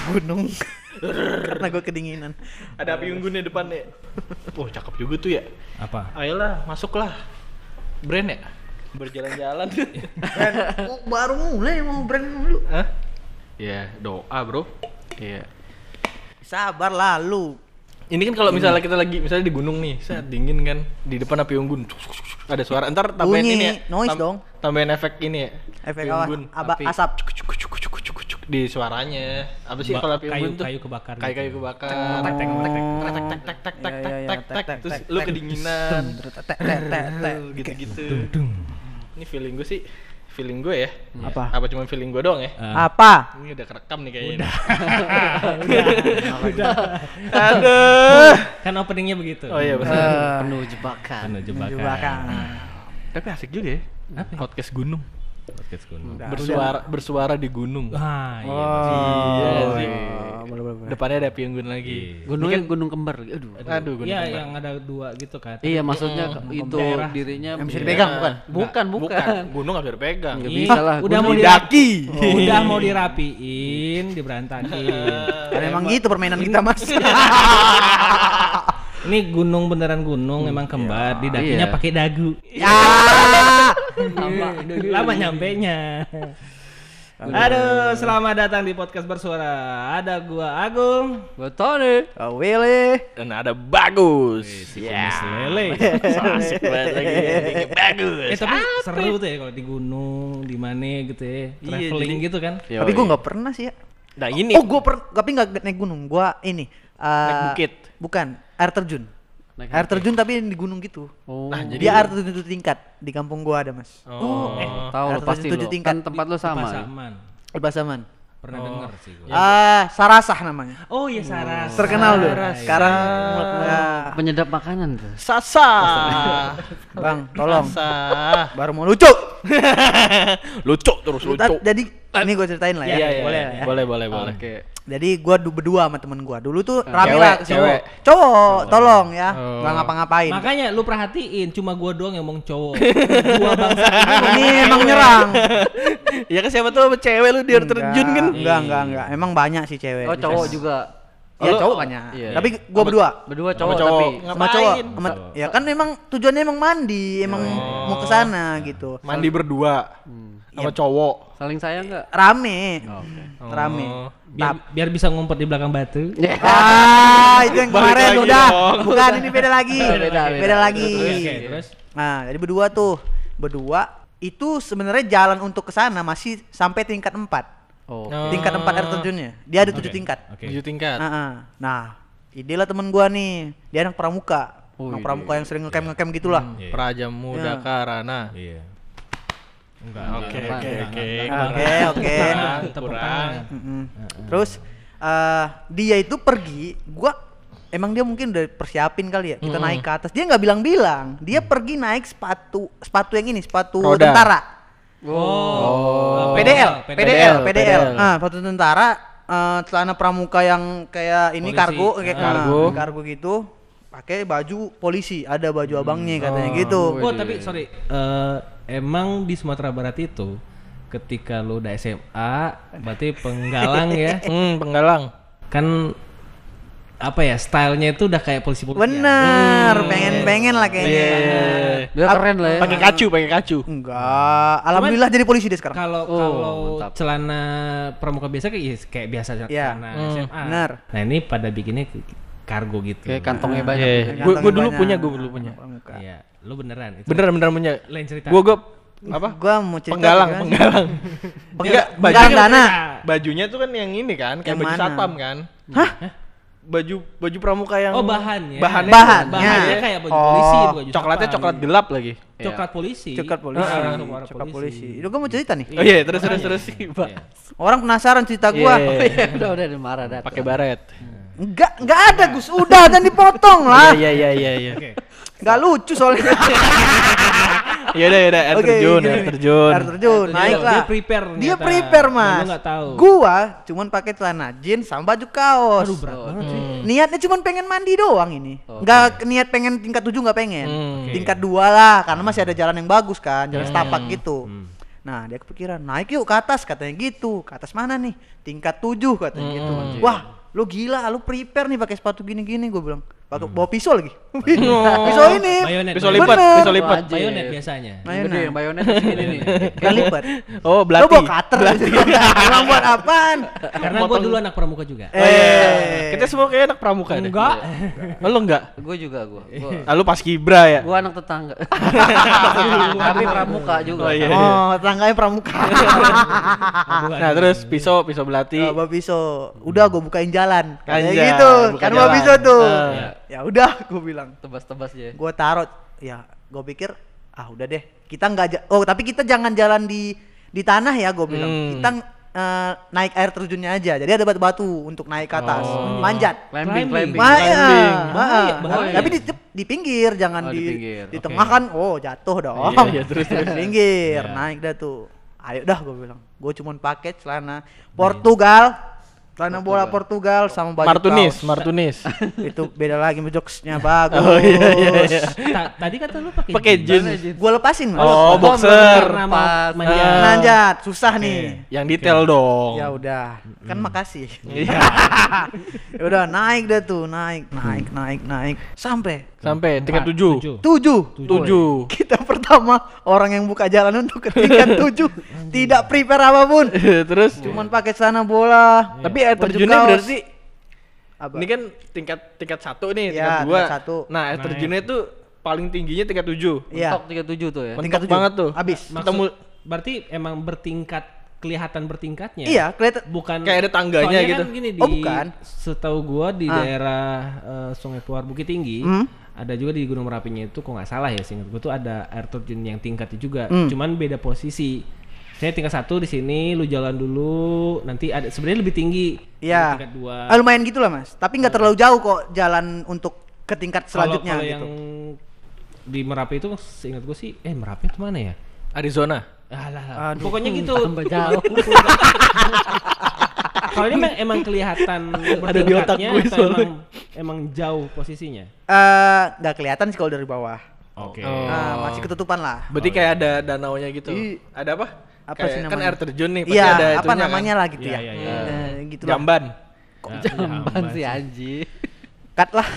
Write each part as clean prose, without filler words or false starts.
gunung karena gue kedinginan. Ada api unggun di depan ya. Oh, cakep juga tuh ya. Apa? Ayolah, masuklah. Brand ya? Berjalan-jalan. Oh, baru mulai mau brand dulu. Hah? Ya, doa, Bro. Iya. Sabar lalu. Ini kan kalau misalnya kita lagi misalnya di gunung nih, saat dingin kan, di depan api unggun. Ada suara. Ntar tambahin Bunyi, ini ya. noise dong. Tambahin efek ini ya. Efek api unggun, api. asap. Di suaranya. Apa sih kalau api unggun tuh? Kayu kebakar. Kayu kebakar. Tek tek tek tek. Tek tek tek tek tek tek tek. Terus lu kedinginan. Gitu-gitu. Ini feeling gue sih. Feeling gue ya. Apa? Apa cuma feeling gue doang ya? Apa? Ini udah kerekam nih kayaknya. Udah. Aduh. Kan openingnya begitu. Oh iya benar. Penuh jebakan. Penuh jebakan. Jebakan. Tapi asik juga ya. Podcast gunung. Podcast gunung. Bersuara di gunung. Ah, iya. Iya sih. Boleh. Depannya ada api unggun lagi. Gunungnya gunung kembar. Aduh, gunung Iya, kembar. yang ada dua gitu kan. Iya, maksudnya itu daerah. dirinya Yang bisa dipegang, bukan? Bukan. Gunung nggak bisa dipegang. Nggak Ih, bisa lah. udah mau Daki. Udah mau dirapiin, diberantakin. Kan emang gitu permainan kita, Mas. Ini gunung beneran gunung, emang kembar, didakinya Iya. pakai dagu. Ya. Lama nyampenya. Aduh, selamat datang di podcast bersuara. Ada gua Agung, Betul. Oh, Willy. Dan ada bagus. si kumis lele. Asik banget lagi. Bagus. Tapi seru tuh ya kalau di gunung, di mana gitu ya, traveling jadi- gitu kan. Tapi gue nggak pernah sih ya. Nah ini Oh, tapi nggak naik gunung. Gua ini. naik bukit. Bukan, air terjun. Naik Air terjun tapi di gunung gitu. Oh. Nah, jadi Dia air terjun 7 tingkat di kampung gua ada, Mas. Oh. Tahu lo air pasti terjun 7 lo. tingkat. Kan tempat lo sama. ya? Pasaman. Di Pasaman. Pernah dengar sih gua. Sarasah namanya. Oh iya Saras. Terkenal tuh. Saras. Sekarang Penyedap makanan tuh. Sasa. Bang, tolong. Sasa. Baru mau lucu. Lucu terus lucu. Jadi ini gue ceritain lah ya. Iya, Boleh lah ya. Boleh. Oke. Jadi gua berdua sama temen gua. Dulu tuh rame Cewek, lah ke sini. cewek. Cowok, tolong ya. Oh. Nggak ngapa-ngapain. Makanya lu perhatiin, cuma gua doang yang ngomong cowok. Gua bangsa Ini emang nyerang. Ya kan siapa tuh cewek lu di air terjun kan? Enggak. Emang banyak sih cewek. Oh, cowok juga. Iya, Oh, cowok lu- banyak. iya. Tapi gua berdua. Berdua Sama cowok cowok. tapi Sama cowok. Ngapain? Ya kan memang tujuannya emang mandi, emang mau ke sana gitu. Mandi berdua sama cowok. saling sayang enggak? Rame. Oke. Rame. biar bisa ngumpet di belakang batu. Itu yang Balik kemarin lagi udah. dong. Bukan, ini beda lagi. Beda lagi. Oke, terus Nah, jadi berdua itu sebenarnya jalan untuk ke sana masih sampai tingkat 4. Oh. Tingkat 4 air terjunnya. Dia ada 7 Oke. tingkat. Oke. 7 tingkat. Nah, idelah temen gua nih. Dia anak pramuka. Oh, Anak ide. pramuka yang sering ngecamp gitulah. Iya. Praja Muda Ya. Karana. Iya. Enggak. Oke. Oke. Tepuk tangan. Mm-mm. Terus dia itu pergi, emang dia mungkin udah persiapin kali ya. Kita naik ke atas. Dia nggak bilang-bilang. Dia pergi naik sepatu yang ini, sepatu Roda. tentara. Oh. PDL. Sepatu tentara, celana pramuka yang kayak ini Polisi. kargo, kayak Kargo. kargo gitu. Pakai baju polisi, ada baju abangnya katanya gitu. Oh, tapi sorry. Emang di Sumatera Barat itu ketika lu udah SMA, berarti penggalang ya. Penggalang. Kan apa ya, stylenya itu udah kayak polisi-polisi. Bener, pengen lah kayaknya. Dia keren lah ya. Pakai kacu. Enggak, alhamdulillah jadi polisi dia sekarang. Kalau mantap. celana pramuka biasa kayak biasa Iya. celana SMA. benar. Nah, ini pada bikinnya kargo gitu. Kayak kantongnya banyak. Iya. Ganteng Gue dulu banyak. punya. Pramuka. Iya, lu beneran itu. Beneran punya. Lain cerita. Gue apa? Gua mau cerita Penggalang. Enggak, Penggalang dana. Bajunya tuh kan yang ini kan, kayak Yang baju mana? satpam kan. Hah? Baju pramuka yang Oh, bahannya. Bahannya Bahannya kayak baju polisi, Oh, baju coklatnya satpam. coklat gelap lagi. Coklat polisi. Coklat polisi. Suara Coklat polisi. Itu gua mau cerita nih. Oh iya, terus sih, Pak. Iya. Orang penasaran cerita gua. Iya. Udah marah dah. Pakai baret. Enggak ada Gus. Udah dan dipotong lah. Iya. Oke. Enggak lucu soalnya. Yaudah, air Oke, terjun, gini. air terjun. Air terjun, naik lah. Dia prepare. Dia ternyata. prepare, Dan Mas. Lu enggak tahu. Gua cuman pakai celana jeans sama baju kaos. Aduh, berat banget sih. Niatnya cuman pengen mandi doang ini. Enggak niat pengen tingkat 7 enggak pengen. Oke. Tingkat 2 lah karena masih ada jalan yang bagus kan, jalan setapak gitu. Nah dia kepikiran naik yuk ke atas katanya gitu. Ke atas mana nih? Tingkat 7 katanya gitu. Wah lu gila, lu prepare nih pakai sepatu gini-gini, gue bilang. Bawa pisau lagi. Pisau ini. Bayonet. Pisau lipat, Bener. pisau lipat. Bayonet biasanya. Gede yang bayonet segini nih. Kan lipat. Oh, Lu belati. bawa cutter aja. Emang buat apaan? Karena gue dulu anak pramuka juga. Kita semua kayak anak pramuka deh. Enggak. Oh, lu enggak? Gue juga gue. Ah, lu pas kibra ya? Gue anak tetangga. Tapi pramuka juga. Oh, iya. Oh, tetangganya pramuka. Nah, terus pisau belati. Bawa pisau. Udah gue bukain jalan. Kayak Anjay, gitu. buka Kan bawa jalan. pisau tuh. Ah. Ya udah gue bilang. Tebas-tebas ya. Gue taruh. Ya gue pikir udah deh. Kita tapi kita jangan jalan di tanah ya gue bilang. Kita naik air terjunnya aja. Jadi ada batu-batu untuk naik ke atas. Manjat. Climbing. Bahaya. Tapi di pinggir, jangan Oh, di di pinggir. tengah kan. Oh, jatuh dong. Iya, terus. Di pinggir, naik dah tuh. Ayo dah gue bilang. Gue cuman pakai celana Portugal. Celana bola Portugal sama baju kaos. Martunis. Itu beda lagi jokesnya bagus. Oh, iya. Tadi kata lu pakai Pakai jeans. Gue lepasin mas. Oh, boxer. Karena mau Pas. manjat. Nanjat, susah nih. Yang detail dong. Ya udah, kan makasih. Iya. Ya udah naik dah tuh, naik sampai Sampai tingkat 7. 7. Kita pertama orang yang buka jalan untuk ke tingkat 7. Tidak prepare apapun. Terus Cuman pakai celana bola. tapi air baju terjunnya kaos. berarti Apa? ini kan tingkat 1 nih, Ya, tingkat 2. tingkat 1. Nah, air terjunnya tuh paling tingginya tingkat 7. Iya. Mentok 37 tuh ya. Tingkat Mentok 7. banget tuh. Habis. Ketemu Berarti emang kelihatan bertingkatnya. Iya, kelihatan. Bukan Kayak ada tangganya soalnya gitu. Kan gini, Oh, bukan. Setahu gua di daerah Sungai Keluar Bukit Tinggi, ada juga di Gunung Merapinya itu kok nggak salah ya, seingat gua tuh ada air terjun yang tingkatnya juga. Cuman beda posisi. Saya tingkat 1 di sini, lu jalan dulu, nanti ada sebenarnya lebih tinggi. Iya. Tingkat 2. Lumayan gitu lah mas. Tapi nggak terlalu jauh kok jalan untuk ke tingkat selanjutnya Kalau gitu. yang di Merapi itu seingat gua sih, Merapi itu mana ya? Arizona. Alah. Pokoknya gitu. Tambah jauh. Kalau ini emang kelihatan Ada di otak bertingkatnya gue atau soalnya. emang jauh posisinya? Nggak kelihatan sih kalau dari bawah. Oke. Masih ketutupan lah. Berarti kayak ada danaunya gitu. Ih. Ada apa? Apa Kayak sih kan namanya? air terjun nih, pasti Iya, ada apa itunya namanya kan? lah gitu Iya, ya. iya, iya. Gitu lah. Jamban. Jamban si Anji. Cut lah.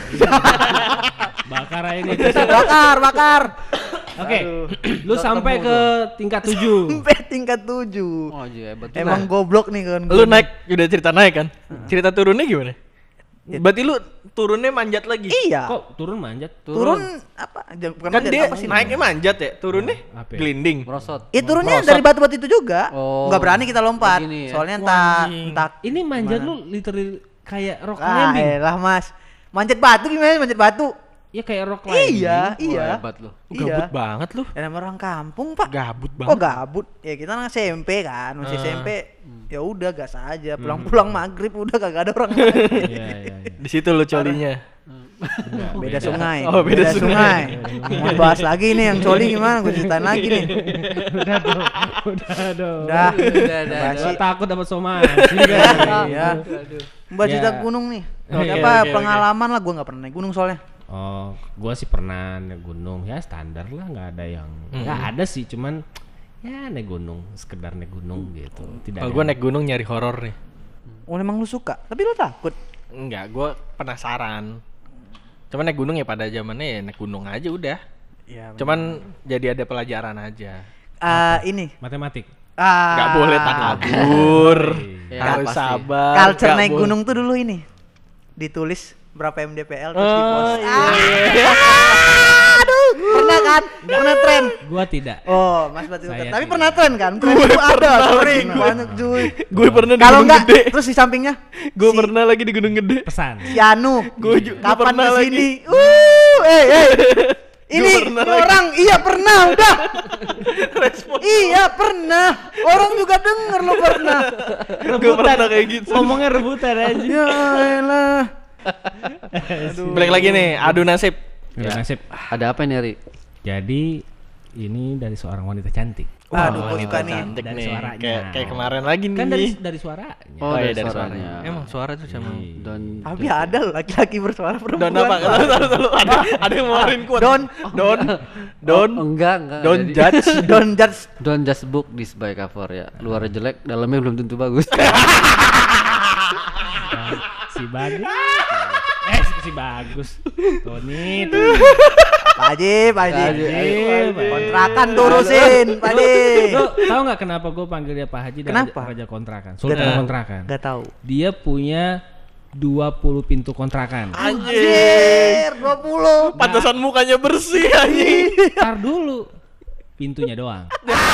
Bakar aja ini. bakar. Oke. Lu sampai ke tingkat 7. Sampai tingkat 7. Oh iya hebat juga. Emang goblok nih kan. Lu naik, udah cerita naik kan? Cerita turunnya gimana? Berarti lu turunnya manjat lagi? Iya. Kok turun manjat? Turun apa? Bukan Kan manjat, dia apa sih naiknya manjat ya, turunnya Apa ya? gelinding. merosot. turunnya merosot. dari batu-batu itu juga. Oh. Nggak berani kita lompat. Begini ya? Soalnya Wah, anjing. entah Ini manjat lu literally kayak rock Ah, climbing. elah Mas. Manjat batu gimana manjat batu? Ya kayak rock climbing. Iya, Wah, iya. hebat lu. Gabut banget lu. Dan sama orang kampung, Pak. Gabut Oh, banget. gabut. Ya kita kan SMP kan, masih SMP. Ya udah gas aja. Pulang-pulang maghrib udah kagak ada orang lain. Iya, iya, iya. Di situ lu colinya. Beda sungai. Oh, beda sungai. Mau bahas lagi nih yang coli gimana? Gue ceritain lagi nih. Udah dong. Udah. Udah. Basi. Gua takut dapat somasi. Iya. Mbak cerita Ya. gunung nih. Oke, Apa oke, pengalaman lah, gue nggak pernah naik gunung soalnya. Oh, gua sih pernah naik gunung. Ya standar lah, nggak ada yang nggak ada sih, cuman ya naik gunung, sekedar naik gunung gitu. Tidak. Kalau ada gue yang- naik gunung nyari horor nih. Oh, emang lu suka? Tapi lu takut? Enggak, gue penasaran. Cuman naik gunung ya pada zamannya ya naik gunung aja udah. Iya. Cuman jadi ada pelajaran aja. Ini. matematik. Nggak boleh takabur. Ya, Harus pasti. sabar. Culture nggak naik boleh. gunung tuh dulu ini. Ditulis berapa MDPL terus Oh, di-post. iya. Aduh, pernah kan? Pernah tren. Gua tidak. Oh, Mas Batu. Saya Tapi tidak. pernah tren kan? Tren itu ada, sering banyak cuy. Gue pernah di Kalau gunung enggak, gede. terus di sampingnya Gue si- pernah lagi di gunung gede. Pesan. si Anu. Gua Kapan pernah kesini? Ini pernah lagi. orang iya pernah udah. Iya pernah. Orang juga denger lo pernah. Gue pernah kayak gitu. Ngomongnya rebutan aja. Ya elah. Balik lagi nih, adu nasib. Udah nasib. Ada apa nih, Ri? Jadi ini dari seorang wanita cantik. Aduh, gue wanita suka nih. cantik Dari nih. suaranya. Kayak kemarin lagi nih. Kan dari suaranya. Oh, iya, dari dari suaranya. Emang suara tuh sama. Dan Tapi ada loh laki-laki bersuara perempuan. Don apa? Tahu. Ada yang ngeluarin quote. Don. enggak. Don't Jadi, judge. Don't judge. don't just book this by cover ya. Luarnya jelek, dalamnya belum tentu bagus. Si bagus. Si bagus. Tony. Pak Haji. Haji. Kontrakan turusin, Pak Haji. Lo tau nggak kenapa gue panggil dia Pak Haji dan Kenapa? Raja Kontrakan? Sultan Kontrakan. Gak tahu. Dia punya 20 pintu kontrakan. Anjir, 20. Pantesan mukanya bersih anjing. Ntar dulu. Pintunya doang.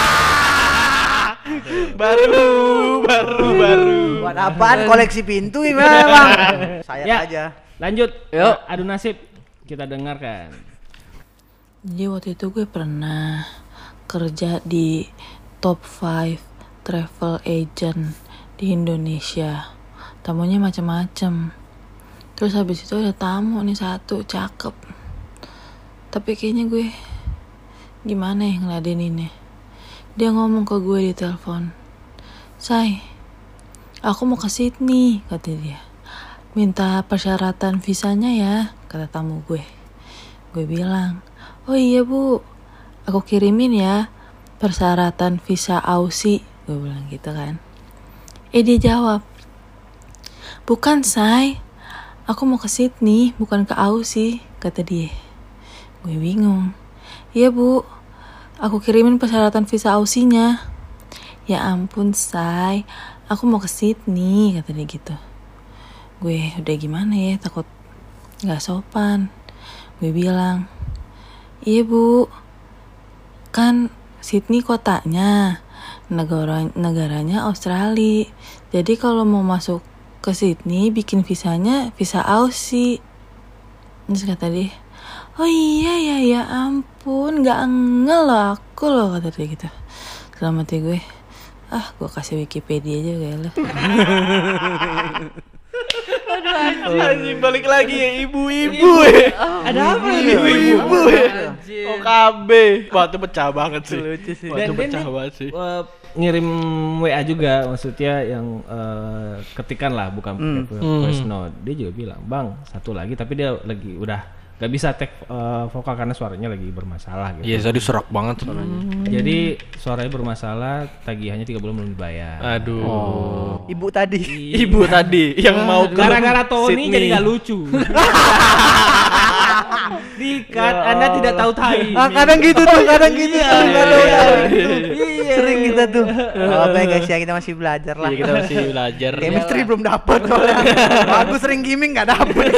baru. Buat apaan koleksi pintu ini memang? Saya Ya. aja. Lanjut. Yuk. Adu nasib. Kita dengarkan. Jadi waktu itu gue pernah kerja di top 5 travel agent di Indonesia. Tamunya macam-macam. Terus habis itu ada tamu nih satu cakep. Tapi kayaknya gue gimana ya ngeladeninnya. Dia ngomong ke gue di telepon. "Say, aku mau ke Sydney," kata dia. "Minta persyaratan visanya ya," kata tamu gue. Gue bilang, "Oh iya bu, aku kirimin ya persyaratan visa Aussie," gue bilang gitu kan. Dia jawab, "Bukan say, aku mau ke Sydney, bukan ke Aussie," kata dia. Gue bingung. "Iya bu, aku kirimin persyaratan visa Aussie-nya." "Ya ampun say, aku mau ke Sydney," kata dia gitu. Gue udah gimana ya, takut gak sopan. Gue bilang, "Iya bu, kan Sydney kotanya, negaranya Australia. Jadi kalau mau masuk ke Sydney bikin visanya visa Aussie." Terus kata dia, "Oh iya ya ampun, gak ngel loh aku loh," kata dia gitu. Dalam hati gue, gue kasih Wikipedia aja kayak lo. Anjing balik lagi ya ibu-ibu. Ada apa ini? Ibu-ibu. OKB. Wah, itu pecah banget sih. Lucu sih. Wah, itu pecah banget sih. Ngirim WA juga, maksudnya yang ketikan lah, bukan pakai voice note. Dia juga bilang, "Bang, satu lagi," tapi dia lagi udah gak bisa tag vokal karena suaranya lagi bermasalah gitu. Iya, tadi serak banget suaranya. Jadi suaranya bermasalah, tagihannya 3 bulan belum dibayar. Aduh. Ibu tadi. Ibu tadi yang mau ke Gara-gara Tony Sydney. jadi gak lucu. Dikat, Anda tidak tahu tai. Kadang gitu tuh, kadang gitu tuh. Iya. Sering kita tuh. Apa ya guys ya, kita masih belajar lah. Iya, kita masih belajar. Chemistry belum dapat soalnya. Aku sering gaming gak dapet.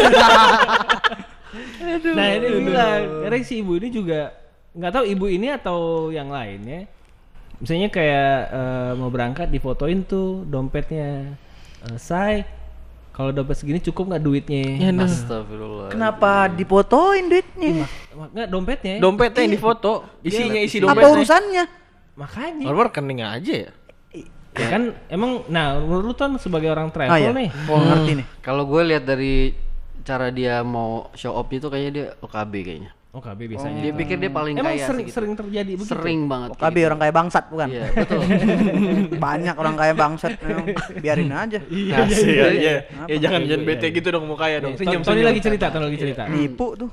Nah ini bilang, karena si ibu ini juga nggak tahu ibu ini atau yang lainnya. Misalnya kayak mau berangkat difotoin tuh dompetnya. "Say, kalau dompet segini cukup nggak duitnya?" Astagfirullah. Kenapa dipotoin duitnya? Nggak dompetnya. Dompetnya yang difoto, isinya isi Apa dompetnya. urusannya? Makanya. Nomor rekening aja ya. Ya kan emang, nah menurut lu kan sebagai orang travel iya. nih. Oh, ngerti nih. Kalau gue lihat dari cara dia mau show off itu kayaknya dia OKB kayaknya. OKB biasanya. Dia pikir dia paling Emang kaya sering segitu. sering terjadi begitu. Sering banget. OKB orang kaya bangsat bukan? Iya, betul. Banyak orang kaya bangsat. Memang. Biarin aja. Kasih ya. Ya Apa? jangan bete gitu dong mukanya dong. Senyum Tony lagi cerita, Tony lagi cerita. Nipu tuh.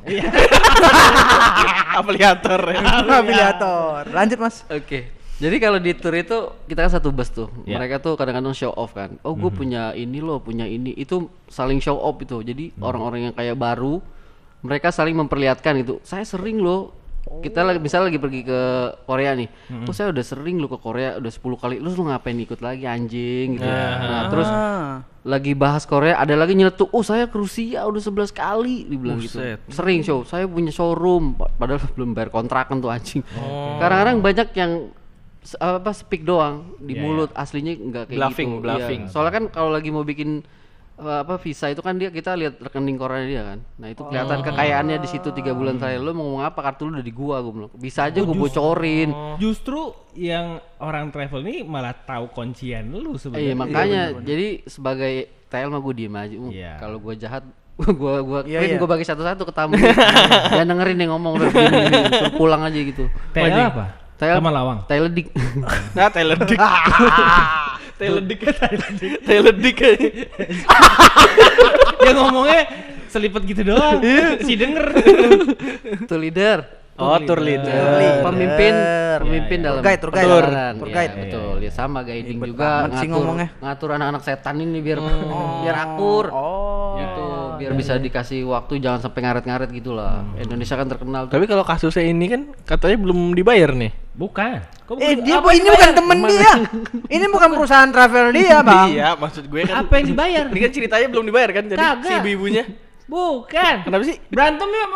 Afiliator ya. Afiliator. Lanjut Mas. Oke. Jadi kalau di tour itu kita kan satu bus tuh. Ya. Mereka tuh kadang-kadang show off kan. "Oh, gue punya ini loh, punya ini." Itu saling show off itu. Jadi orang-orang yang kayak baru mereka saling memperlihatkan gitu. "Saya sering loh." Kita lagi misalnya lagi pergi ke Korea nih. "Oh, saya udah sering loh ke Korea, udah 10 kali." Lu ngapain ikut lagi anjing gitu. Nah, terus lagi bahas Korea, ada lagi nyeletuk, "Oh, saya ke Rusia udah 11 kali," dibilang gitu. Sering show. "Saya punya showroom," padahal belum bayar kontrakan tuh anjing. Kadang-kadang banyak yang speak doang di mulut, aslinya enggak kayak gitu. Bluffing. Iya. Soalnya kan kalau lagi mau bikin visa itu kan kita lihat rekening Korea dia kan. Nah, itu kelihatan kekayaannya di situ 3 bulan terakhir. Lu mau ngomong apa, kartu lu udah di gua bilang. Bisa aja gua bocorin. Justru yang orang travel ini malah tahu kuncian lu sebenarnya. Iya, makanya jadi sebagai TL mah gua diem aja. Iya. Kalau gua jahat Gua Iya, print iya. gua bagi satu-satu ke tamu. Jangan dengerin nih ngomong udah gini, suruh pulang aja gitu. TL apa? TL Sama lawang. Teledik. Nah, teledik. Teledik. Teledik aja. Dia ngomongnya selipet gitu doang. Si denger. Tuh leader. Oh, tour leader. Pemimpin Iya, dalam Tour guide. perjalanan. Tour Iya, guide. betul. Ya sama guiding Ribet juga banget sih ngomongnya. ngatur anak-anak setan ini biar akur. Oh. Gitu, biar bisa dikasih waktu jangan sampai ngaret-ngaret gitu lah. Indonesia kan terkenal tuh. Tapi kalau kasusnya ini kan katanya belum dibayar nih. Bukan. Kok Dia ini bukan temen dia. Ini bukan perusahaan travel dia, Bang. Iya, maksud gue kan. apa yang dibayar? Ini kan ceritanya belum dibayar kan, jadi Kagak. si ibu-ibunya. Bukan. Kenapa sih? Berantem ya?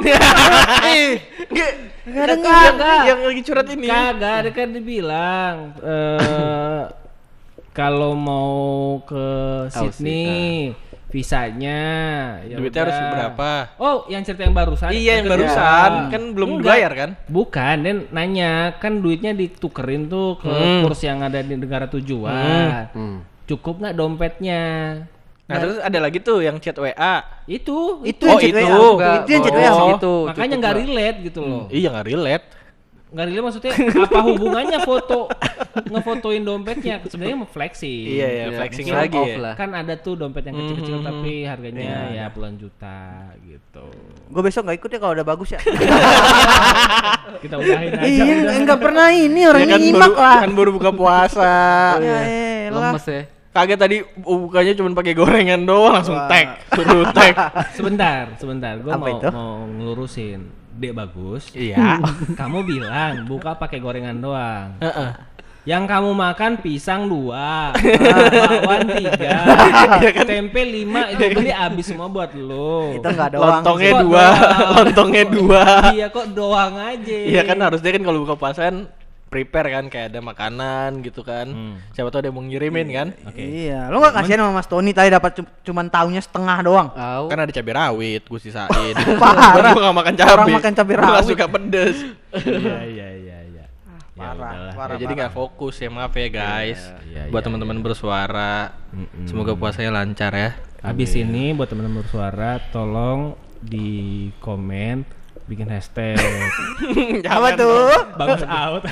Kagak. Yang lagi curhat ini. Kagak, ada kan dibilang kalau mau ke Sydney visanya ya Duitnya harus udah. berapa? Oh, yang cerita yang barusan. Iya, yang kedua. barusan kan belum Enggak. dibayar kan? Bukan, dan nanya kan duitnya ditukerin tuh ke kurs yang ada di negara tujuan. Cukup nggak dompetnya? Nah, terus ada lagi tuh yang chat WA. Itu Itu Oh, yang chat itu. WA. Enggak, Itu yang chat oh, WA. gitu. makanya cukup nggak lah. relate gitu loh. Iya, nggak relate. Nggak relate maksudnya apa hubungannya foto ngefotoin dompetnya? Sebenarnya mau flexing. Iya, ya, Iya, flexing show lagi off ya. lah. Kan ada tuh dompet yang kecil-kecil tapi harganya ya puluhan juta gitu. Gue besok nggak ikut ya kalau udah bagus ya. Kita udahin aja. Iya, enggak pernah ini orang Ya kan nyimak baru, lah. kan baru buka puasa. Ya elah. Lemes ya. Kaget tadi bukanya cuma pakai gorengan doang langsung tag, suruh tag. Sebentar. Gue Apa mau itu? mau ngelurusin. Dek bagus. Iya. Kamu bilang buka pakai gorengan doang. Heeh. Yang kamu makan pisang 2, bakwan 3, tempe 5, itu beli habis semua buat lo. Itu enggak doang. Lontongnya Kok 2, doang? lontongnya 2. Iya kok doang aja. Iya kan harusnya kan kalau buka puasa kan prepare kan kayak ada makanan gitu kan. Siapa tahu ada yang mau ngirimin kan. Iya, lo nggak kasihan sama Mas Tony tadi dapat cuman taunya setengah doang. Tahu. Kan ada cabai rawit gue sisain. Parah. Gue gak makan cabai. Orang makan cabai Gue gak rawit. suka pedes. Iya. Ya Parah, udahlah. parah. Ya, jadi nggak fokus ya, maaf ya guys. Iya, Buat teman-teman bersuara, semoga puasanya lancar ya. Habis ini buat teman-teman bersuara tolong di komen bikin hashtag Apa tuh? bagus out.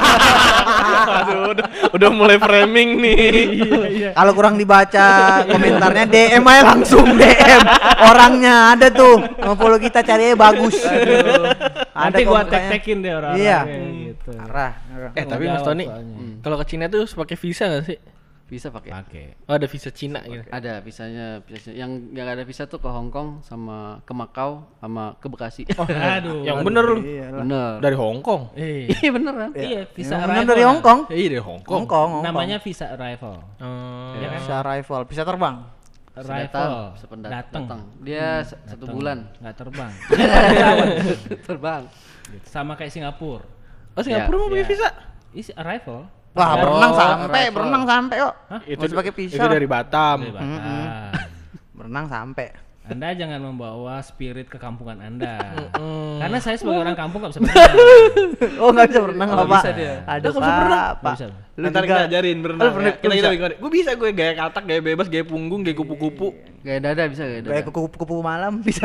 Aduh, udah mulai framing nih. Kalau kurang dibaca komentarnya DM aja langsung DM. Orangnya ada tuh. Mau follow kita cari aja bagus. Nanti kok gua mukanya. tag-tagin deh orang. Iya. Gitu. Parah. Tapi Mas Jawab Tony, soalnya. kalau ke Cina tuh pakai visa nggak sih? Bisa pakai. Pakai. Oh, ada visa Cina gitu. Ada visanya. Yang ada visa tuh ke Hong Kong sama ke Macau sama ke Bekasi. Aduh. Yang bener lu. Bener. Dari Hong Kong. Iya beneran. Iya, visa Yang arrival. dari Hong Kong. Iya dari Hong Kong. Hong Kong. Namanya visa arrival. Hmm. Bisa arrival, bisa terbang. Arrival. Datang. Datang. Dia satu bulan Nggak terbang. terbang. Sama kayak Singapura. Oh, Singapura mau pakai visa? Isi arrival. Wah, Oh, berenang sampai, arrival. berenang sampai kok. Itu Nggak usah pakai visa. Itu dari Batam. Dari Batam. Berenang sampai. Anda jangan membawa spirit ke kampungan Anda. Karena saya sebagai orang kampung nggak bisa berenang. Oh, nggak bisa berenang Oh, apa? bisa dia. Aduh, Nggak bisa berenang? Pak. Nggak bisa. Lu Ntar juga kita ajarin berenang. Lu pernah- Ya. Kita bisa? bikin. Gue bisa gue gaya katak, gaya bebas, gaya punggung, gaya kupu-kupu. Gaya dada bisa gaya dada. kayak kupu-kupu malam bisa.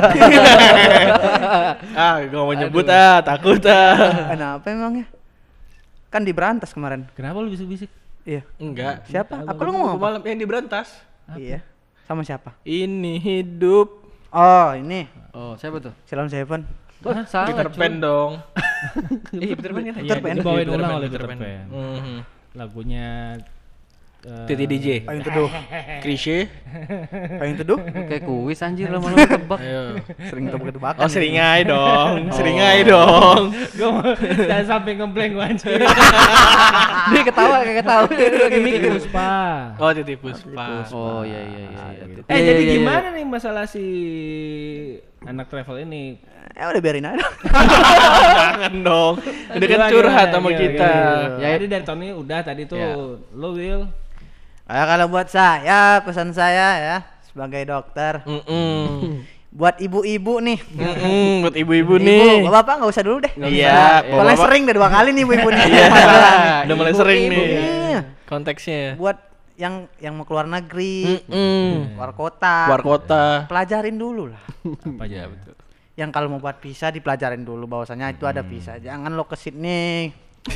Gue mau nyebut takut Kenapa emangnya? Kan diberantas kemarin. Kenapa lu bisik-bisik? Iya. Enggak. Siapa? Apa lu ngomong apa? Malam yang diberantas. Iya. Sama siapa? Ini hidup. Oh, ini Oh, siapa tuh? Ceylon Seven. Wah, salah. Peter cuy. Pan dong. Iya, Peter Pan kan. Iya, Pan. dibawain Peter ulang Pan, oleh Peter Peter Pan. Pan. Mhm. Lagunya Titi DJ. Payung teduh. Klise. Payung teduh. Kayak kuis anjir lama-lama tebak. Ayo. Sering tebak-tebakan. Oh, seringai dong. Seringai dong. Gue jangan sampai ngeblank gue anjir. Dia ketawa kayak tahu. Lagi mikir. Puspa. Oh, Titi Puspa. Oh, iya. Jadi gimana nih masalah si anak travel ini? Udah biarin aja. Jangan dong. Udah kan curhat sama kita. Ya jadi dari Tony udah tadi tuh Ya. lo Will. Kalau buat saya, pesan saya ya sebagai dokter, buat ibu-ibu nih. Buat ibu-ibu nih. Bapak nggak usah dulu deh. Iya, Soalnya Bapak- sering udah 2 kali nih ibu-ibu nih. Iya. Masalah nih. Udah mulai sering nih Iya. konteksnya. Buat yang mau keluar negeri, keluar Keluar kota, kota. pelajarin dulu lah. Apa aja betul. Yang kalau mau buat visa dipelajarin dulu bahwasanya itu ada visa. Jangan lo ke Sydney.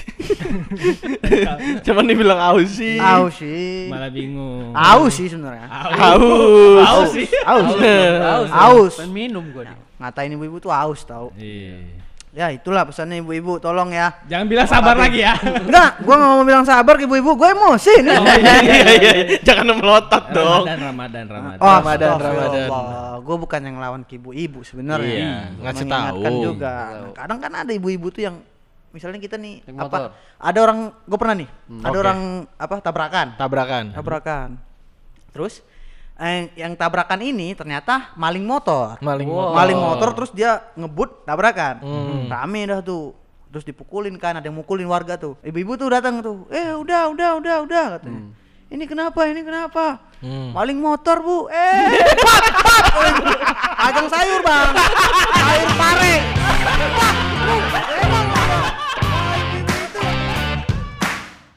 Cuman dibilang aus sih. Aus sih. Malah bingung. Aus sih sebenarnya. Aus. Aus. Pengen minum gua nih. Ngatain ibu-ibu tuh aus tau. Iya. Ya itulah pesannya ibu-ibu, tolong ya. Jangan bilang sabar lagi ya. Enggak, gua nggak mau bilang sabar ke ibu-ibu, gue emosi nih. Iya. Jangan melotot dong. Ramadan. Oh, Ramadan. Gue bukan yang lawan ke ibu-ibu sebenarnya. Iya, ngasih Mengingatkan tahu. juga. Nah, kadang kan ada ibu-ibu tuh yang misalnya kita nih Naik motor. ada orang, gue pernah nih, ada Oke. orang tabrakan. Tabrakan. Terus yang tabrakan ini ternyata maling motor. Maling Maling motor terus dia ngebut tabrakan. Hmm. Rame dah tuh. Terus dipukulin kan, ada yang mukulin warga tuh. Ibu-ibu tuh datang tuh. Udah katanya. Ini kenapa? Maling motor, Bu. Pat. Ajang sayur, Bang. Sayur pare.